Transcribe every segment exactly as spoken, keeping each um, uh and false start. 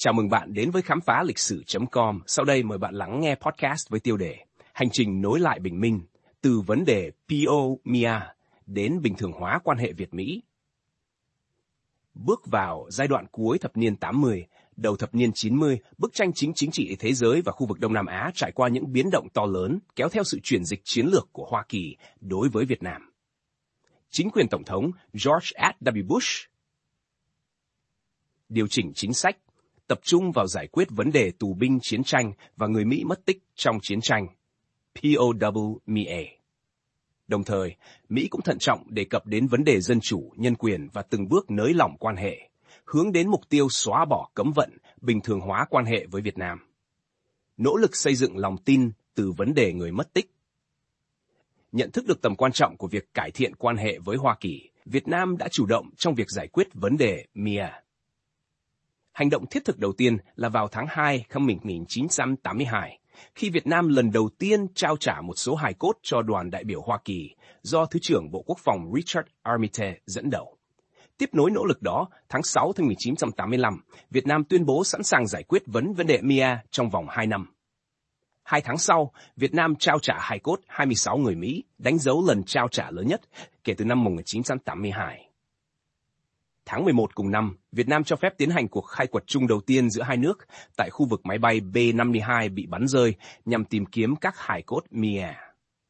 Chào mừng bạn đến với khám phá lịch sử chấm com. Sau đây mời bạn lắng nghe podcast với tiêu đề Hành trình nối lại bình minh, từ vấn đề P-O-M-I-A đến bình thường hóa quan hệ Việt-Mỹ. Bước vào giai đoạn cuối thập niên tám mươi, đầu thập niên chín mươi, bức tranh chính chính trị thế giới và khu vực Đông Nam Á trải qua những biến động to lớn, kéo theo sự chuyển dịch chiến lược của Hoa Kỳ đối với Việt Nam. Chính quyền Tổng thống George H W Bush điều chỉnh chính sách, tập trung vào giải quyết vấn đề tù binh chiến tranh và người Mỹ mất tích trong chiến tranh, P O W M I A. Đồng thời, Mỹ cũng thận trọng đề cập đến vấn đề dân chủ, nhân quyền và từng bước nới lỏng quan hệ, hướng đến mục tiêu xóa bỏ cấm vận, bình thường hóa quan hệ với Việt Nam. Nỗ lực xây dựng lòng tin từ vấn đề người mất tích. Nhận thức được tầm quan trọng của việc cải thiện quan hệ với Hoa Kỳ, Việt Nam đã chủ động trong việc giải quyết vấn đề M I A. Hành động thiết thực đầu tiên là vào tháng hai năm một nghìn chín trăm tám mươi hai, khi Việt Nam lần đầu tiên trao trả một số hài cốt cho đoàn đại biểu Hoa Kỳ do Thứ trưởng Bộ Quốc phòng Richard Armitage dẫn đầu. Tiếp nối nỗ lực đó, tháng sáu năm một nghìn chín trăm tám mươi lăm, Việt Nam tuyên bố sẵn sàng giải quyết vấn vấn đề M I A trong vòng hai năm. Hai tháng sau, Việt Nam trao trả hài cốt hai mươi sáu người Mỹ, đánh dấu lần trao trả lớn nhất kể từ năm một nghìn chín trăm tám mươi hai. Tháng mười một cùng năm, Việt Nam cho phép tiến hành cuộc khai quật chung đầu tiên giữa hai nước tại khu vực máy bay B năm mươi hai bị bắn rơi nhằm tìm kiếm các hài cốt M I A.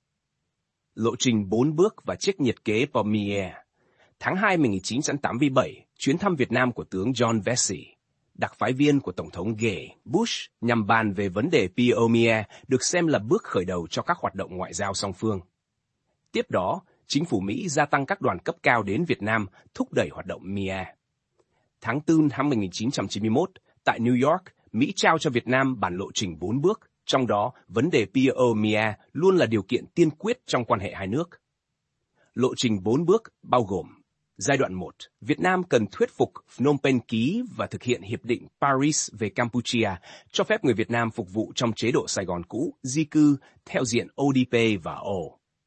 Lộ trình bốn bước và chiếc nhiệt kế for M I A. Tháng hai năm một nghìn chín trăm tám mươi bảy, chuyến thăm Việt Nam của tướng John Vesey, đặc phái viên của Tổng thống Gay Bush nhằm bàn về vấn đề P O M I A được xem là bước khởi đầu cho các hoạt động ngoại giao song phương. Tiếp đó, chính phủ Mỹ gia tăng các đoàn cấp cao đến Việt Nam thúc đẩy hoạt động M I A. Tháng tư năm một nghìn chín trăm chín mươi mốt, tại New York, Mỹ trao cho Việt Nam bản lộ trình bốn bước, trong đó vấn đề P O M I A luôn là điều kiện tiên quyết trong quan hệ hai nước. Lộ trình bốn bước bao gồm: giai đoạn một, Việt Nam cần thuyết phục Phnom Penh ký và thực hiện Hiệp định Paris về Campuchia, cho phép người Việt Nam phục vụ trong chế độ Sài Gòn cũ, di cư, theo diện O D P và O.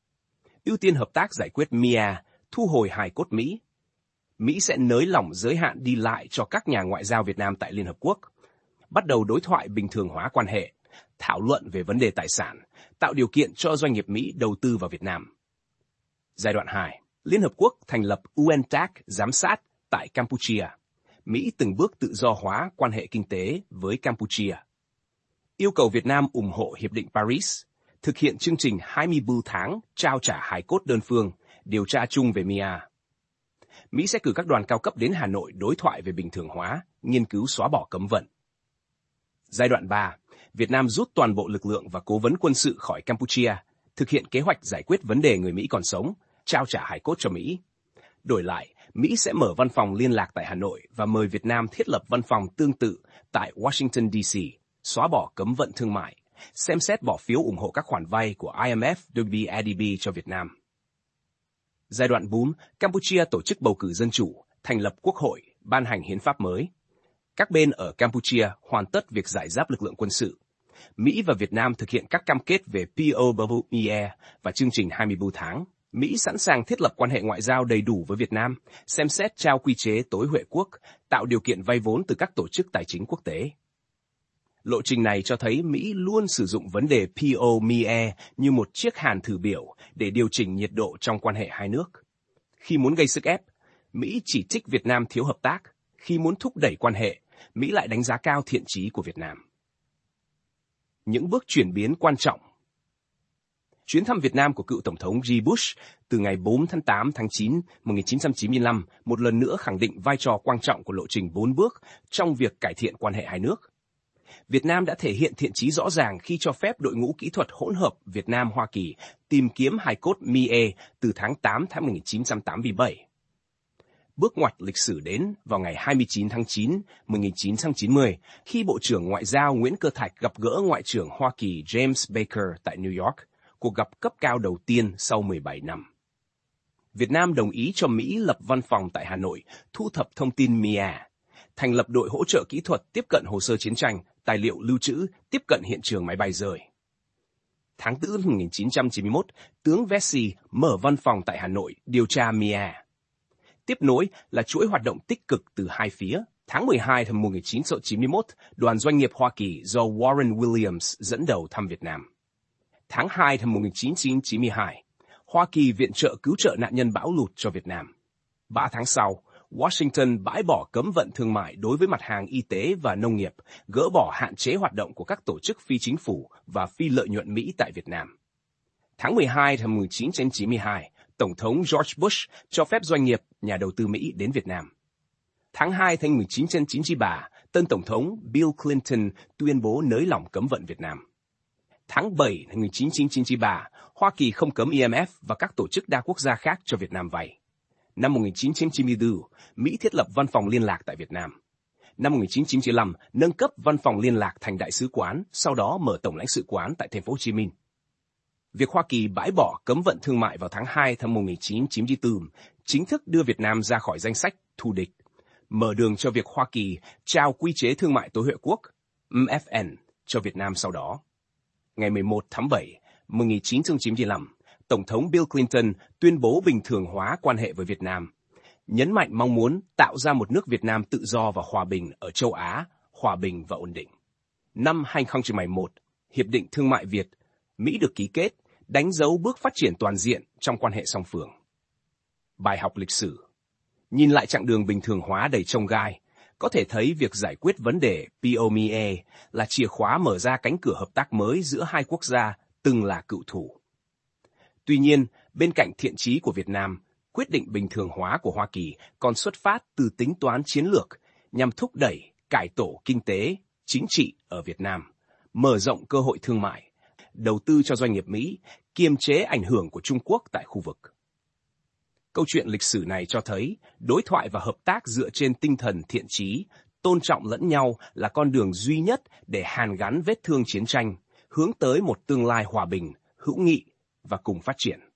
Ưu tiên hợp tác giải quyết M I A, thu hồi hài cốt Mỹ. Mỹ sẽ nới lỏng giới hạn đi lại cho các nhà ngoại giao Việt Nam tại Liên Hợp Quốc, bắt đầu đối thoại bình thường hóa quan hệ, thảo luận về vấn đề tài sản, tạo điều kiện cho doanh nghiệp Mỹ đầu tư vào Việt Nam. Giai đoạn hai, Liên Hợp Quốc thành lập U N T A C giám sát tại Campuchia. Mỹ từng bước tự do hóa quan hệ kinh tế với Campuchia. Yêu cầu Việt Nam ủng hộ Hiệp định Paris, thực hiện chương trình hai mươi bốn tháng trao trả hài cốt đơn phương, điều tra chung về M I A. Mỹ sẽ cử các đoàn cao cấp đến Hà Nội đối thoại về bình thường hóa, nghiên cứu xóa bỏ cấm vận. Giai đoạn ba, Việt Nam rút toàn bộ lực lượng và cố vấn quân sự khỏi Campuchia, thực hiện kế hoạch giải quyết vấn đề người Mỹ còn sống, trao trả hài cốt cho Mỹ. Đổi lại, Mỹ sẽ mở văn phòng liên lạc tại Hà Nội và mời Việt Nam thiết lập văn phòng tương tự tại Washington D C, xóa bỏ cấm vận thương mại, xem xét bỏ phiếu ủng hộ các khoản vay của I M F, W B A D B cho Việt Nam. Giai đoạn bốn, Campuchia tổ chức bầu cử dân chủ, thành lập quốc hội, ban hành hiến pháp mới. Các bên ở Campuchia hoàn tất việc giải giáp lực lượng quân sự. Mỹ và Việt Nam thực hiện các cam kết về P O W M I A và chương trình hai mươi bốn tháng. Mỹ sẵn sàng thiết lập quan hệ ngoại giao đầy đủ với Việt Nam, xem xét trao quy chế tối huệ quốc, tạo điều kiện vay vốn từ các tổ chức tài chính quốc tế. Lộ trình này cho thấy Mỹ luôn sử dụng vấn đề P O M I A như một chiếc hàn thử biểu để điều chỉnh nhiệt độ trong quan hệ hai nước. Khi muốn gây sức ép, Mỹ chỉ trích Việt Nam thiếu hợp tác. Khi muốn thúc đẩy quan hệ, Mỹ lại đánh giá cao thiện chí của Việt Nam. Những bước chuyển biến quan trọng. Chuyến thăm Việt Nam của cựu Tổng thống G. Bush từ ngày bốn tháng tám tháng chín một nghìn chín trăm chín mươi lăm một lần nữa khẳng định vai trò quan trọng của lộ trình bốn bước trong việc cải thiện quan hệ hai nước. Việt Nam đã thể hiện thiện chí rõ ràng khi cho phép đội ngũ kỹ thuật hỗn hợp Việt Nam-Hoa Kỳ tìm kiếm hài cốt M I A từ tháng tám năm một nghìn chín trăm tám mươi bảy. Bước ngoặt lịch sử đến vào ngày hai mươi chín tháng chín một nghìn chín trăm chín mươi, khi Bộ trưởng Ngoại giao Nguyễn Cơ Thạch gặp gỡ Ngoại trưởng Hoa Kỳ James Baker tại New York, cuộc gặp cấp cao đầu tiên sau mười bảy năm. Việt Nam đồng ý cho Mỹ lập văn phòng tại Hà Nội, thu thập thông tin M I A, thành lập đội hỗ trợ kỹ thuật tiếp cận hồ sơ chiến tranh, tài liệu lưu trữ, tiếp cận hiện trường máy bay rơi. Tháng tư năm một nghìn chín trăm chín mươi mốt, tướng Vesey mở văn phòng tại Hà Nội điều tra M I A. Tiếp nối là chuỗi hoạt động tích cực từ hai phía, Tháng mười hai năm một nghìn chín trăm chín mươi mốt, đoàn doanh nghiệp Hoa Kỳ do Warren Williams dẫn đầu thăm Việt Nam. Tháng hai năm một nghìn chín trăm chín mươi hai, Hoa Kỳ viện trợ cứu trợ nạn nhân bão lụt cho Việt Nam. Ba tháng sau, Washington bãi bỏ cấm vận thương mại đối với mặt hàng y tế và nông nghiệp, gỡ bỏ hạn chế hoạt động của các tổ chức phi chính phủ và phi lợi nhuận Mỹ tại Việt Nam. Tháng mười hai năm một nghìn chín trăm chín mươi hai, Tổng thống George Bush cho phép doanh nghiệp, nhà đầu tư Mỹ đến Việt Nam. Tháng hai năm một nghìn chín trăm chín mươi ba, tân Tổng thống Bill Clinton tuyên bố nới lỏng cấm vận Việt Nam. Tháng bảy năm một nghìn chín trăm chín mươi ba, Hoa Kỳ không cấm I M F và các tổ chức đa quốc gia khác cho Việt Nam vay. Năm một nghìn chín trăm chín mươi tư, Mỹ thiết lập văn phòng liên lạc tại Việt Nam. Năm một nghìn chín trăm chín mươi lăm, nâng cấp văn phòng liên lạc thành đại sứ quán, sau đó mở tổng lãnh sự quán tại thành phố Hồ Chí Minh. Việc Hoa Kỳ bãi bỏ cấm vận thương mại vào tháng hai năm một nghìn chín trăm chín mươi tư chính thức đưa Việt Nam ra khỏi danh sách thù địch, mở đường cho việc Hoa Kỳ trao quy chế thương mại tối huệ quốc M F N cho Việt Nam sau đó. Ngày mười một tháng bảy, một nghìn chín trăm chín mươi lăm, Tổng thống Bill Clinton tuyên bố bình thường hóa quan hệ với Việt Nam, nhấn mạnh mong muốn tạo ra một nước Việt Nam tự do và hòa bình ở châu Á, hòa bình và ổn định. Năm hai nghìn không trăm lẻ một, Hiệp định Thương mại Việt, Mỹ được ký kết, đánh dấu bước phát triển toàn diện trong quan hệ song phương. Bài học lịch sử. Nhìn lại chặng đường bình thường hóa đầy chông gai, có thể thấy việc giải quyết vấn đề P O M I E là chìa khóa mở ra cánh cửa hợp tác mới giữa hai quốc gia từng là cựu thù. Tuy nhiên, bên cạnh thiện chí của Việt Nam, quyết định bình thường hóa của Hoa Kỳ còn xuất phát từ tính toán chiến lược nhằm thúc đẩy cải tổ kinh tế, chính trị ở Việt Nam, mở rộng cơ hội thương mại, đầu tư cho doanh nghiệp Mỹ, kiềm chế ảnh hưởng của Trung Quốc tại khu vực. Câu chuyện lịch sử này cho thấy đối thoại và hợp tác dựa trên tinh thần thiện chí, tôn trọng lẫn nhau là con đường duy nhất để hàn gắn vết thương chiến tranh, hướng tới một tương lai hòa bình, hữu nghị và cùng phát triển.